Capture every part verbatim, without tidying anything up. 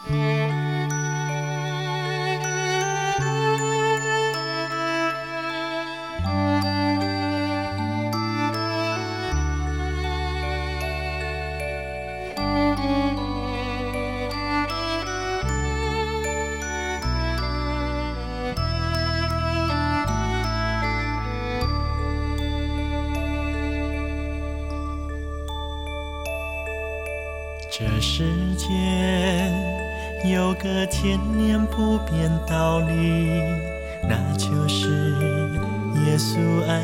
这世间有个千年不变道理，那就是耶稣爱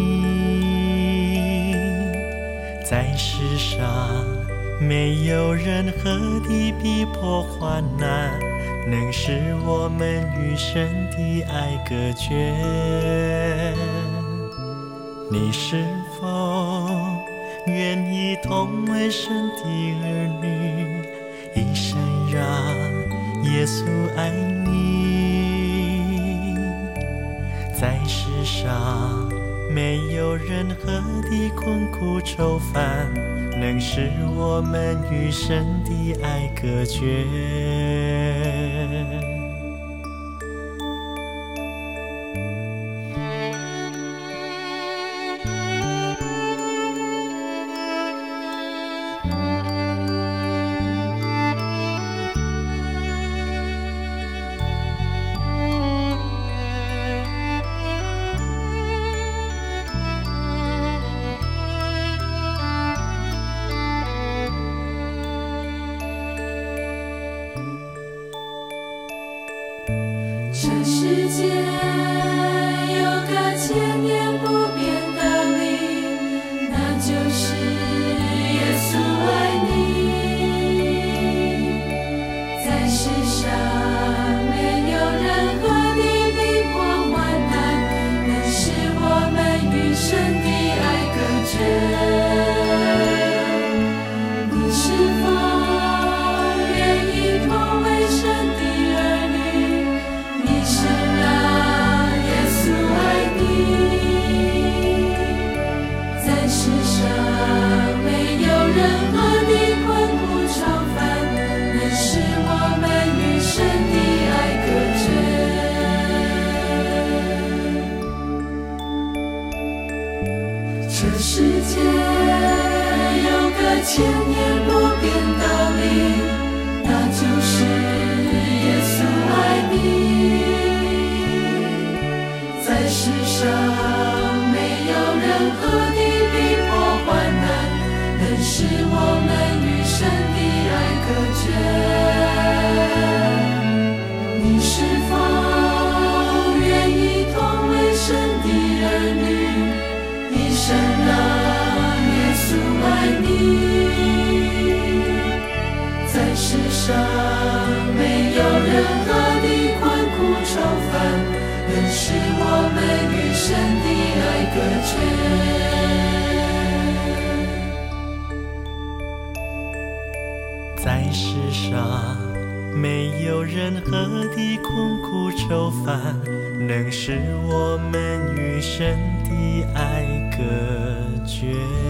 你。在世上没有任何的逼迫患难能使我们与神的爱隔绝。你是否愿意同为神的儿女，一生让耶稣爱你？在世上没有任何的困苦愁烦能使我们与神的爱隔绝。 这世间有个千年不变的理，那就是耶稣爱你。在世上没有任何的逼迫患难能使我们与神的爱隔绝。你是否愿意同为神的儿女，一生让耶稣爱你？在世上没有任何的困苦愁烦能使我们与神的爱隔绝。这世界有个千年不变道理，那就是耶稣爱你。在世上没有任何的逼迫患难能使我们与神的爱隔绝。你是否愿意同为神的儿女，一生让耶稣爱你？在世上没有任何的困苦愁烦能使我们与神的爱隔绝。 在世上没有任何的困苦愁烦能使我们与神的爱隔绝。